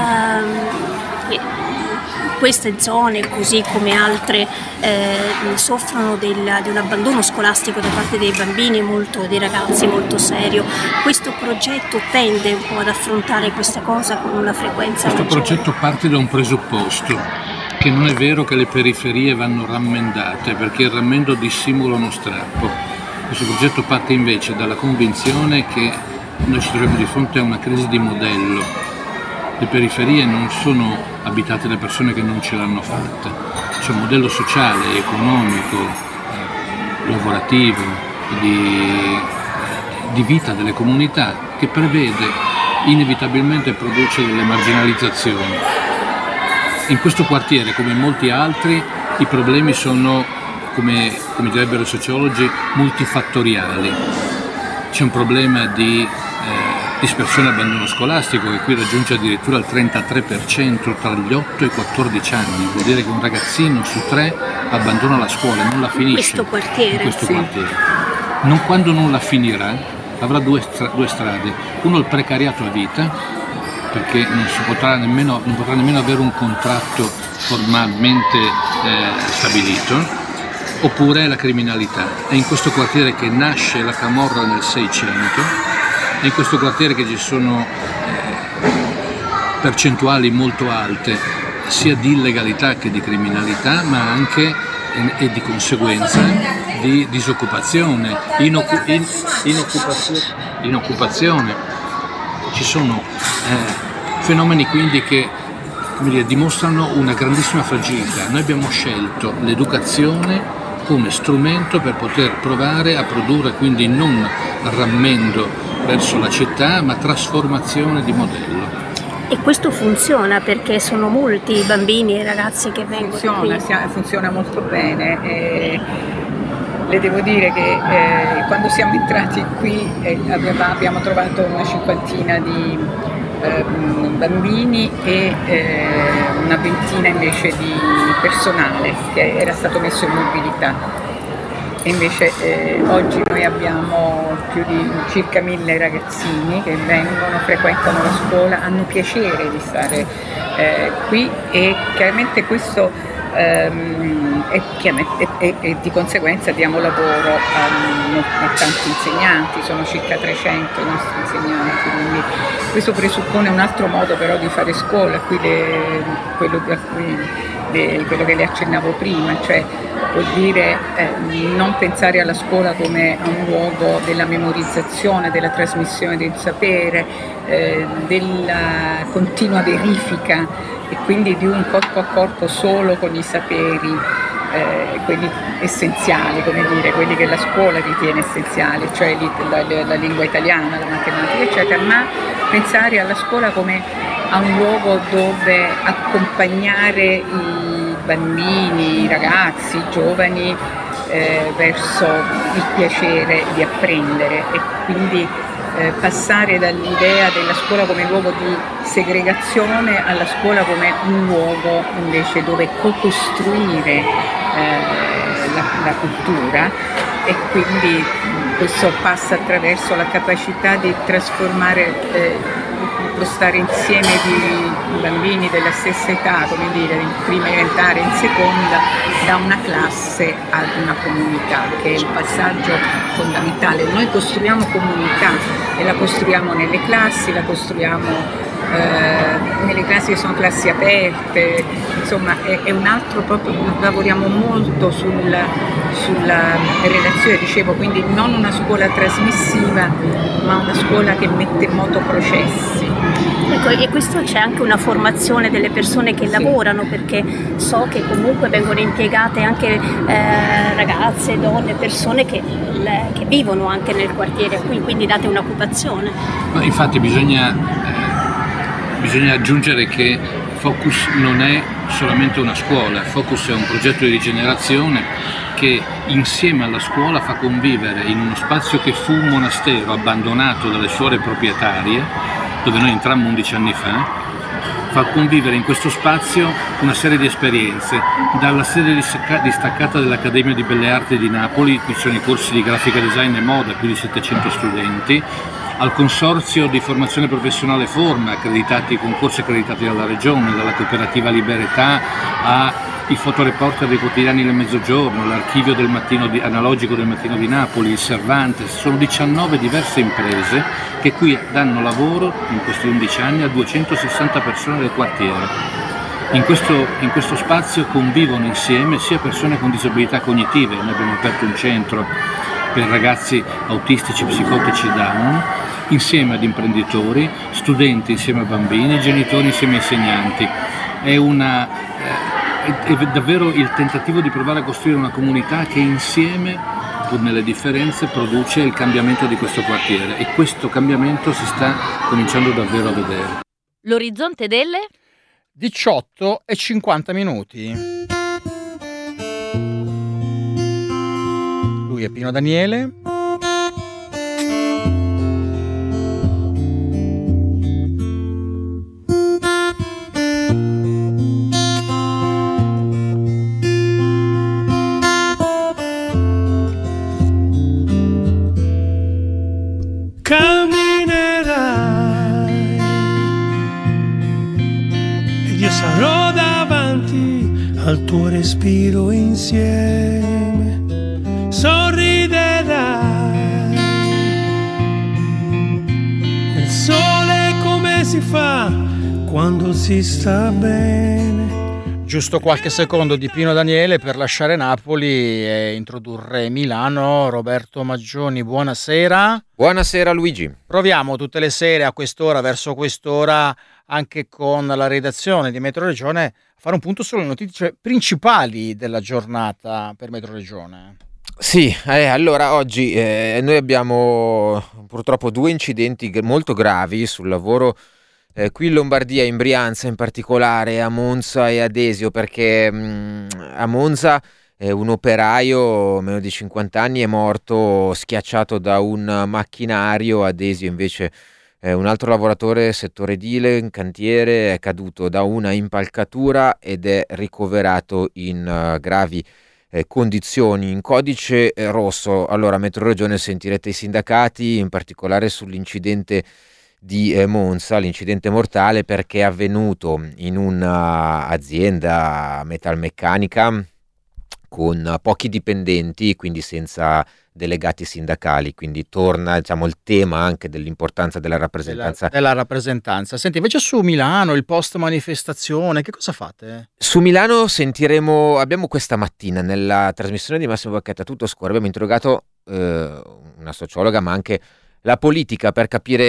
queste zone, così come altre, soffrono di un abbandono scolastico da parte dei bambini e dei ragazzi molto serio. Questo progetto tende un po' ad affrontare questa cosa con una frequenza maggiore. Questo progetto parte da un presupposto, che non è vero che le periferie vanno rammendate, perché il rammendo dissimula uno strappo. Questo progetto parte invece dalla convinzione che noi ci troviamo di fronte a una crisi di modello. Le periferie non sono abitate da persone che non ce l'hanno fatta, c'è un modello sociale, economico, lavorativo, di vita delle comunità che prevede inevitabilmente e produce delle marginalizzazioni. In questo quartiere, come in molti altri, i problemi sono, come direbbero i sociologi, multifattoriali. C'è un problema di dispersione e abbandono scolastico che qui raggiunge addirittura il 33% tra gli 8 e i 14 anni, vuol dire che un ragazzino su 3 abbandona la scuola, non la finisce in questo quartiere. Quando non la finirà avrà due strade, uno il precariato a vita, perché non potrà nemmeno avere un contratto formalmente stabilito, oppure la criminalità. È in questo quartiere che nasce la camorra nel 600, è in questo quartiere che ci sono percentuali molto alte sia di illegalità che di criminalità, ma anche e di conseguenza di disoccupazione, inoccupazione. Ci sono fenomeni quindi che dimostrano una grandissima fragilità. Noi abbiamo scelto l'educazione come strumento per poter provare a produrre quindi non rammendo verso la città, ma trasformazione di modello. E questo funziona perché sono molti i bambini e i ragazzi che vengono qui. Funziona molto bene. Le devo dire che quando siamo entrati qui abbiamo trovato una cinquantina di bambini e una ventina invece di personale che era stato messo in mobilità. E invece oggi noi abbiamo più di circa 1000 ragazzini che frequentano la scuola, hanno piacere di stare qui, e chiaramente questo e di conseguenza diamo lavoro a tanti insegnanti, sono circa 300 i nostri insegnanti, quindi questo presuppone un altro modo però di fare scuola, qui quello che le accennavo prima, cioè vuol dire non pensare alla scuola come a un luogo della memorizzazione, della trasmissione del sapere, della continua verifica e quindi di un corpo a corpo solo con i saperi, quelli essenziali, come dire, quelli che la scuola ritiene essenziali, cioè la lingua italiana, la matematica, eccetera, ma pensare alla scuola come a un luogo dove accompagnare i bambini, i ragazzi, i giovani verso il piacere di apprendere, e quindi passare dall'idea della scuola come luogo di segregazione alla scuola come un luogo invece dove co-costruire la cultura, e quindi questo passa attraverso la capacità di trasformare lo stare insieme di bambini della stessa età, come dire, in prima elementare, in seconda, da una classe ad una comunità, che è il passaggio fondamentale. Noi costruiamo comunità e la costruiamo nelle classi, la costruiamo nelle classi che sono classi aperte, insomma è un altro, proprio lavoriamo molto sulla relazione, dicevo, quindi non una scuola trasmissiva ma una scuola che mette in moto processi. Ecco, e questo c'è anche una formazione delle persone che lavorano, perché so che comunque vengono impiegate anche ragazze, donne, persone che vivono anche nel quartiere, quindi date un'occupazione. Ma infatti bisogna aggiungere che Focus non è solamente una scuola, Focus è un progetto di rigenerazione che insieme alla scuola fa convivere in uno spazio che fu un monastero abbandonato dalle suore proprietarie, dove noi entrammo 11 anni fa convivere in questo spazio una serie di esperienze, dalla sede distaccata dell'Accademia di Belle Arti di Napoli, qui sono i corsi di grafica design e moda, più di 700 studenti, al consorzio di formazione professionale Forma, concorsi accreditati dalla Regione, dalla cooperativa Liberetà, ai fotoreporter dei quotidiani del Mezzogiorno, l'archivio analogico del Mattino di Napoli, il Cervantes. Sono 19 diverse imprese che qui danno lavoro in questi 11 anni a 260 persone del quartiere. In questo spazio convivono insieme sia persone con disabilità cognitive, noi abbiamo aperto un centro per ragazzi autistici, psicotici Down, insieme ad imprenditori, studenti insieme a bambini, genitori insieme a insegnanti. È davvero il tentativo di provare a costruire una comunità che insieme, pur nelle differenze, produce il cambiamento di questo quartiere, e questo cambiamento si sta cominciando davvero a vedere. L'orizzonte delle 18:50. Lui è Pino Daniele. Camminerai ed io sarò davanti al tuo respiro, insieme sorriderai. Il sole come si fa quando si sta bene. Giusto qualche secondo di Pino Daniele per lasciare Napoli e introdurre Milano. Roberto Maggioni, buonasera. Buonasera Luigi. Proviamo tutte le sere a quest'ora, verso quest'ora, anche con la redazione di Metro Regione, a fare un punto sulle notizie principali della giornata per Metro Regione. Sì, allora oggi noi abbiamo purtroppo 2 incidenti molto gravi sul lavoro qui in Lombardia, in Brianza in particolare, a Monza e ad Esio, perché a Monza un operaio meno di 50 anni è morto schiacciato da un macchinario, ad Esio invece un altro lavoratore settore edile in cantiere è caduto da una impalcatura ed è ricoverato in gravi condizioni. In codice rosso, allora Metro Regione sentirete i sindacati, in particolare sull'incidente di Monza, l'incidente mortale, perché è avvenuto in un'azienda metalmeccanica con pochi dipendenti, quindi senza delegati sindacali, quindi torna, diciamo, il tema anche dell'importanza della rappresentanza. Della rappresentanza. Senti, invece su Milano, il post manifestazione, che cosa fate? Su Milano abbiamo questa mattina nella trasmissione di Massimo Bacchetta Tutto Scuola, abbiamo interrogato una sociologa ma anche la politica per capire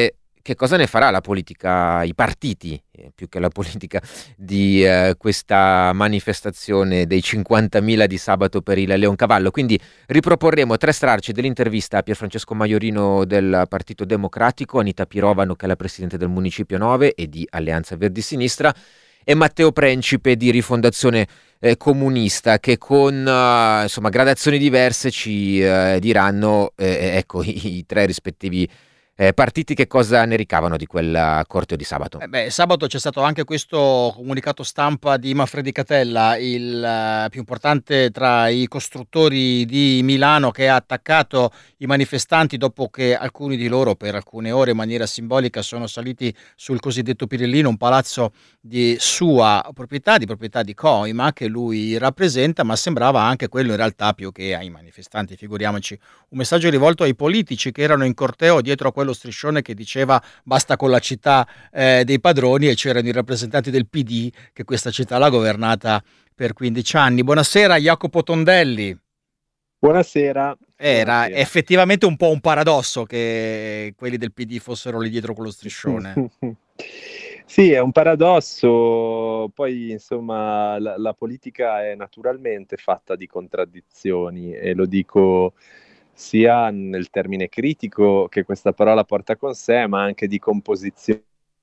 che cosa ne farà la politica, i partiti, più che la politica, di questa manifestazione dei 50.000 di sabato per il Leoncavallo. Quindi riproporremo 3 stralci dell'intervista a Pierfrancesco Maiorino del Partito Democratico, Anita Pirovano, che è la presidente del Municipio 9 e di Alleanza Verdi Sinistra, e Matteo Principe di Rifondazione Comunista, che con gradazioni diverse ci diranno i 3 rispettivi partiti che cosa ne ricavano di quel corteo di sabato. Sabato c'è stato anche questo comunicato stampa di Manfredi Catella, il più importante tra i costruttori di Milano, che ha attaccato i manifestanti dopo che alcuni di loro per alcune ore in maniera simbolica sono saliti sul cosiddetto Pirellino, un palazzo di sua proprietà, di Coima, che lui rappresenta, ma sembrava anche quello in realtà più che ai manifestanti, figuriamoci, un messaggio rivolto ai politici che erano in corteo dietro a quello striscione che diceva basta con la città dei padroni, e c'erano i rappresentanti del PD che questa città l'ha governata per 15 anni. Buonasera Jacopo Tondelli. Buonasera. Era effettivamente un po' un paradosso che quelli del PD fossero lì dietro con lo striscione. Sì, è un paradosso, poi insomma la politica è naturalmente fatta di contraddizioni, e lo dico sia nel termine critico che questa parola porta con sé, ma anche di composizione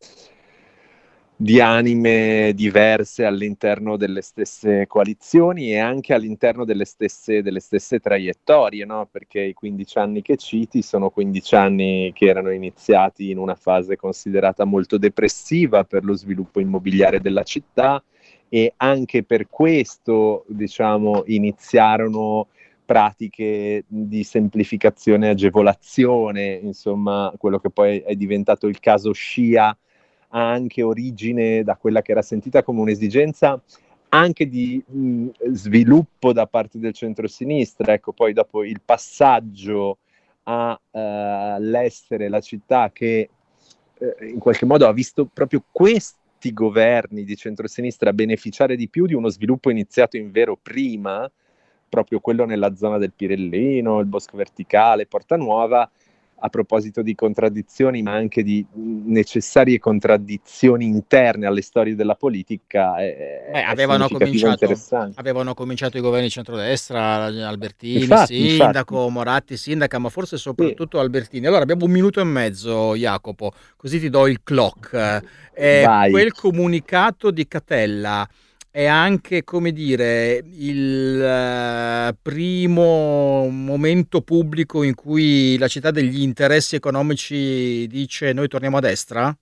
di anime diverse all'interno delle stesse coalizioni e anche all'interno delle stesse traiettorie, no? Perché i 15 anni che citi sono 15 anni che erano iniziati in una fase considerata molto depressiva per lo sviluppo immobiliare della città, e anche per questo, diciamo, iniziarono pratiche di semplificazione e agevolazione, insomma, quello che poi è diventato il caso Scia ha anche origine da quella che era sentita come un'esigenza anche di sviluppo da parte del centro-sinistra. Ecco, poi dopo il passaggio all'essere la città che in qualche modo ha visto proprio questi governi di centro-sinistra beneficiare di più di uno sviluppo iniziato in vero prima, proprio quello nella zona del Pirellino, il Bosco Verticale, Porta Nuova. A proposito di contraddizioni, ma anche di necessarie contraddizioni interne alle storie della politica, avevano cominciato i governi di centrodestra, Albertini, sindaco, Moratti, sindaca, ma forse soprattutto Albertini. Allora abbiamo 1 minuto e mezzo, Jacopo, così ti do il clock. Quel comunicato di Catella è anche, come dire, il primo momento pubblico in cui la città degli interessi economici dice noi torniamo a destra?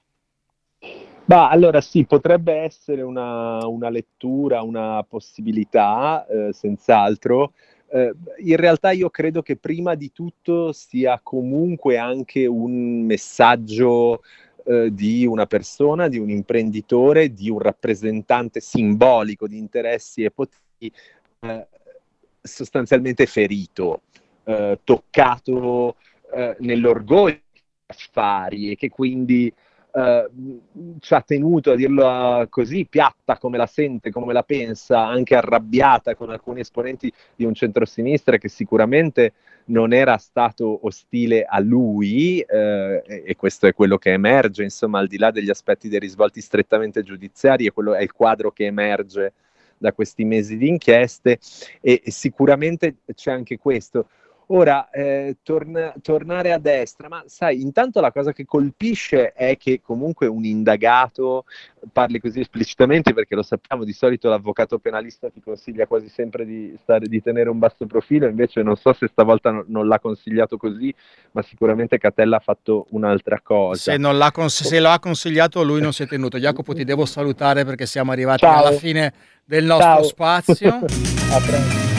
Allora sì, potrebbe essere una lettura, una possibilità, senz'altro. In realtà io credo che prima di tutto sia comunque anche un messaggio di una persona, di un imprenditore, di un rappresentante simbolico di interessi e poteri sostanzialmente ferito, toccato nell'orgoglio degli affari, e che quindi ci ha tenuto, a dirlo così, piatta come la sente, come la pensa, anche arrabbiata con alcuni esponenti di un centrosinistra che sicuramente non era stato ostile a lui, e questo è quello che emerge, insomma, al di là degli aspetti dei risvolti strettamente giudiziari, e quello è il quadro che emerge da questi mesi di inchieste, e sicuramente c'è anche questo. Ora, tornare a destra, ma sai, intanto la cosa che colpisce è che comunque un indagato parli così esplicitamente, perché lo sappiamo, di solito l'avvocato penalista ti consiglia quasi sempre di tenere un basso profilo, invece non so se stavolta non l'ha consigliato così, ma sicuramente Catella ha fatto un'altra cosa. Se lo ha consigliato lui non si è tenuto. Jacopo, ti devo salutare perché siamo arrivati alla fine del nostro spazio. A presto.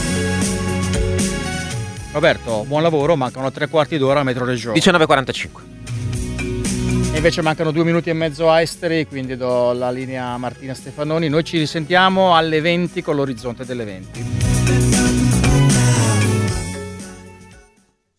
Roberto, buon lavoro, mancano 3/4 d'ora a Metro Regione. 19:45. E invece mancano 2 minuti e mezzo a Esteri, quindi do la linea a Martina Stefanoni. Noi ci risentiamo alle 20 con l'orizzonte delle 20.